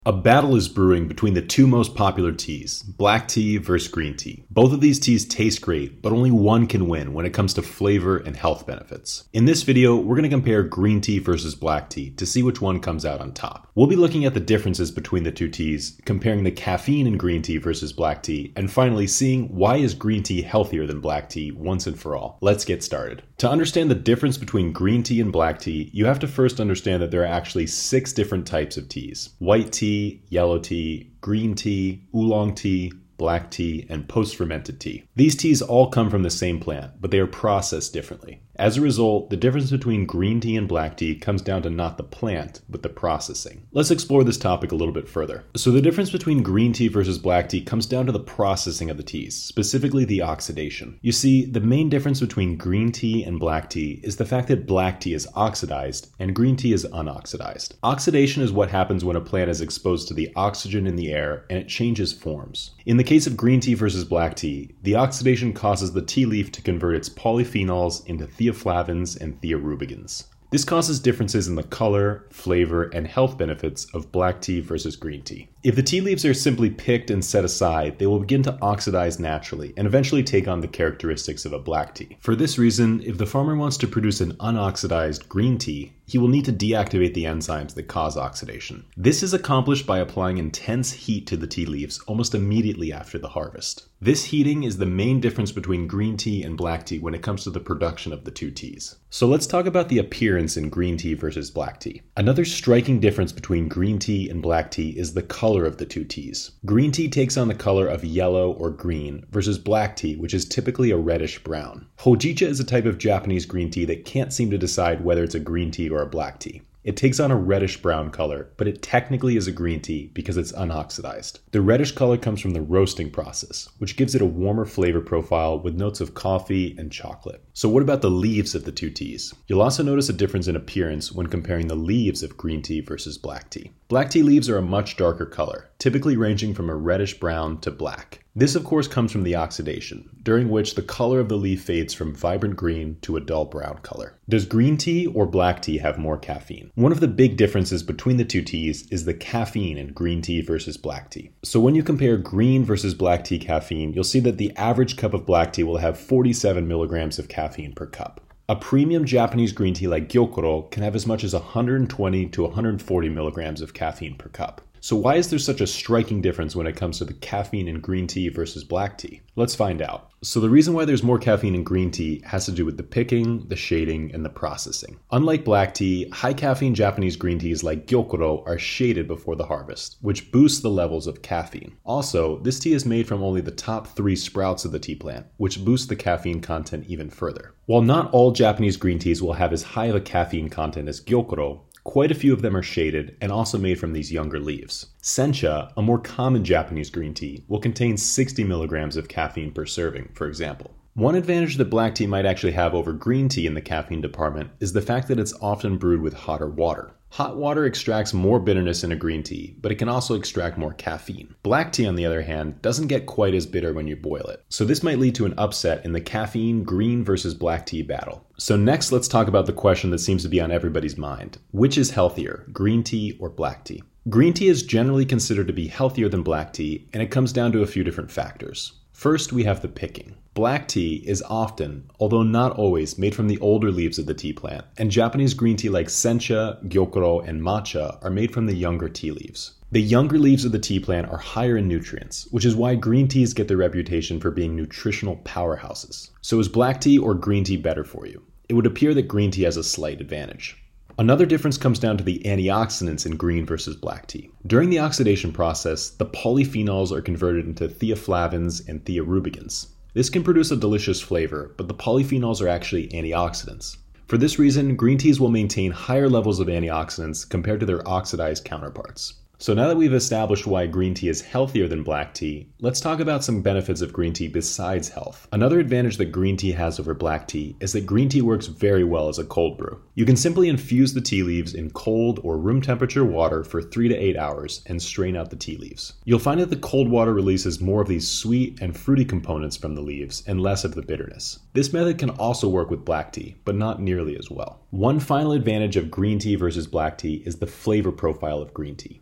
A battle is brewing between the two most popular teas, black tea versus green tea. Both of these teas taste great, but only one can win when it comes to flavor and health benefits. In this video, we're going to compare green tea versus black tea to see which one comes out on top. We'll be looking at the differences between the two teas, comparing the caffeine in green tea versus black tea, and finally seeing why is green tea healthier than black tea once and for all. Let's get started. To understand the difference between green tea and black tea, you have to first understand that there are actually 6 different types of teas: white tea, yellow tea, green tea, oolong tea, black tea, and post-fermented tea. These teas all come from the same plant, but they are processed differently. As a result, the difference between green tea and black tea comes down to not the plant, but the processing. Let's explore this topic a little bit further. So the difference between green tea versus black tea comes down to the processing of the teas, specifically the oxidation. You see, the main difference between green tea and black tea is the fact that black tea is oxidized and green tea is unoxidized. Oxidation is what happens when a plant is exposed to the oxygen in the air and it changes forms. In the case of green tea versus black tea, the oxidation causes the tea leaf to convert its polyphenols into theaflavins and theorubicins. This causes differences in the color, flavor, and health benefits of black tea versus green tea. If the tea leaves are simply picked and set aside, they will begin to oxidize naturally and eventually take on the characteristics of a black tea. For this reason, if the farmer wants to produce an unoxidized green tea, he will need to deactivate the enzymes that cause oxidation. This is accomplished by applying intense heat to the tea leaves almost immediately after the harvest. This heating is the main difference between green tea and black tea when it comes to the production of the two teas. So let's talk about the appearance in green tea versus black tea. Another striking difference between green tea and black tea is the color of the two teas. Green tea takes on the color of yellow or green versus black tea, which is typically a reddish brown. Hojicha is a type of Japanese green tea that can't seem to decide whether it's a green tea or a black tea. It takes on a reddish-brown color, but it technically is a green tea because it's unoxidized. The reddish color comes from the roasting process, which gives it a warmer flavor profile with notes of coffee and chocolate. So what about the leaves of the two teas? You'll also notice a difference in appearance when comparing the leaves of green tea versus black tea. Black tea leaves are a much darker color, typically ranging from a reddish-brown to black. This, of course, comes from the oxidation, during which the color of the leaf fades from vibrant green to a dull brown color. Does green tea or black tea have more caffeine? One of the big differences between the two teas is the caffeine in green tea versus black tea. So when you compare green versus black tea caffeine, you'll see that the average cup of black tea will have 47 milligrams of caffeine per cup. A premium Japanese green tea like Gyokuro can have as much as 120 to 140 milligrams of caffeine per cup. So why is there such a striking difference when it comes to the caffeine in green tea versus black tea? Let's find out. So the reason why there's more caffeine in green tea has to do with the picking, the shading, and the processing. Unlike black tea, high caffeine Japanese green teas like Gyokuro are shaded before the harvest, which boosts the levels of caffeine. Also, this tea is made from only the top 3 sprouts of the tea plant, which boosts the caffeine content even further. While not all Japanese green teas will have as high of a caffeine content as Gyokuro, quite a few of them are shaded and also made from these younger leaves. Sencha, a more common Japanese green tea, will contain 60 milligrams of caffeine per serving, for example. One advantage that black tea might actually have over green tea in the caffeine department is the fact that it's often brewed with hotter water. Hot water extracts more bitterness in a green tea, but it can also extract more caffeine. Black tea, on the other hand, doesn't get quite as bitter when you boil it. So this might lead to an upset in the caffeine green versus black tea battle. So next, let's talk about the question that seems to be on everybody's mind. Which is healthier, green tea or black tea? Green tea is generally considered to be healthier than black tea, and it comes down to a few different factors. First, we have the picking. Black tea is often, although not always, made from the older leaves of the tea plant, and Japanese green tea like Sencha, Gyokuro, and Matcha are made from the younger tea leaves. The younger leaves of the tea plant are higher in nutrients, which is why green teas get their reputation for being nutritional powerhouses. So is black tea or green tea better for you? It would appear that green tea has a slight advantage. Another difference comes down to the antioxidants in green versus black tea. During the oxidation process, the polyphenols are converted into theaflavins and theorubicins. This can produce a delicious flavor, but the polyphenols are actually antioxidants. For this reason, green teas will maintain higher levels of antioxidants compared to their oxidized counterparts. So now that we've established why green tea is healthier than black tea, let's talk about some benefits of green tea besides health. Another advantage that green tea has over black tea is that green tea works very well as a cold brew. You can simply infuse the tea leaves in cold or room temperature water for 3 to 8 hours and strain out the tea leaves. You'll find that the cold water releases more of these sweet and fruity components from the leaves and less of the bitterness. This method can also work with black tea, but not nearly as well. One final advantage of green tea versus black tea is the flavor profile of green tea.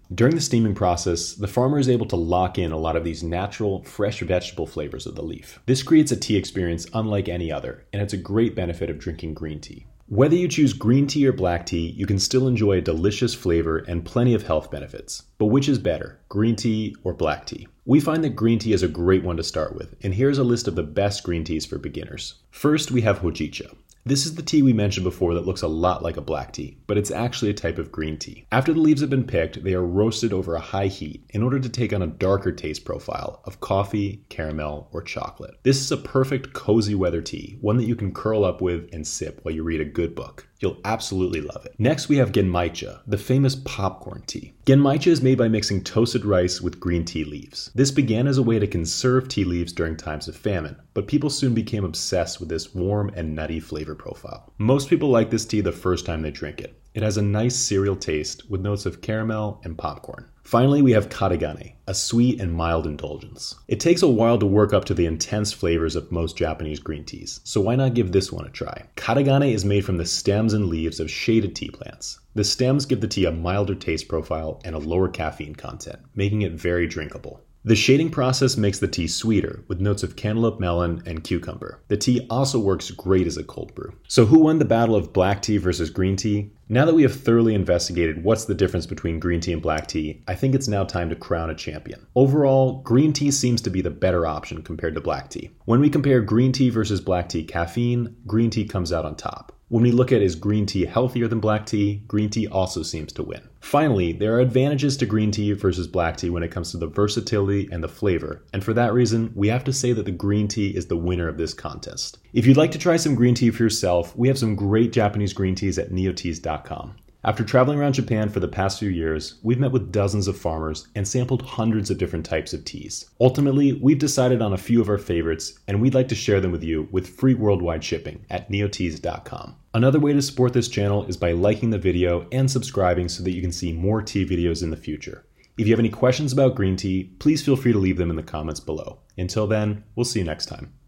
During the steaming process, the farmer is able to lock in a lot of these natural, fresh vegetable flavors of the leaf. This creates a tea experience unlike any other, and it's a great benefit of drinking green tea. Whether you choose green tea or black tea, you can still enjoy a delicious flavor and plenty of health benefits. But which is better, green tea or black tea? We find that green tea is a great one to start with, and here's a list of the best green teas for beginners. First, we have Hojicha. This is the tea we mentioned before that looks a lot like a black tea, but it's actually a type of green tea. After the leaves have been picked, they are roasted over a high heat in order to take on a darker taste profile of coffee, caramel, or chocolate. This is a perfect cozy weather tea, one that you can curl up with and sip while you read a good book. You'll absolutely love it. Next, we have Genmaicha, the famous popcorn tea. Genmaicha is made by mixing toasted rice with green tea leaves. This began as a way to conserve tea leaves during times of famine, but people soon became obsessed with this warm and nutty flavor profile. Most people like this tea the first time they drink it. It has a nice cereal taste with notes of caramel and popcorn. Finally, we have Katagane, a sweet and mild indulgence. It takes a while to work up to the intense flavors of most Japanese green teas, so why not give this one a try? Katagane is made from the stems and leaves of shaded tea plants. The stems give the tea a milder taste profile and a lower caffeine content, making it very drinkable. The shading process makes the tea sweeter, with notes of cantaloupe melon and cucumber. The tea also works great as a cold brew. So who won the battle of black tea versus green tea? Now that we have thoroughly investigated what's the difference between green tea and black tea, I think it's now time to crown a champion. Overall, green tea seems to be the better option compared to black tea. When we compare green tea versus black tea caffeine, green tea comes out on top. When we look at is green tea healthier than black tea, green tea also seems to win. Finally, there are advantages to green tea versus black tea when it comes to the versatility and the flavor, and for that reason, we have to say that the green tea is the winner of this contest. If you'd like to try some green tea for yourself, we have some great Japanese green teas at neoteas.com. After traveling around Japan for the past few years, we've met with dozens of farmers and sampled hundreds of different types of teas. Ultimately, we've decided on a few of our favorites, and we'd like to share them with you with free worldwide shipping at neoteas.com. Another way to support this channel is by liking the video and subscribing so that you can see more tea videos in the future. If you have any questions about green tea, please feel free to leave them in the comments below. Until then, we'll see you next time.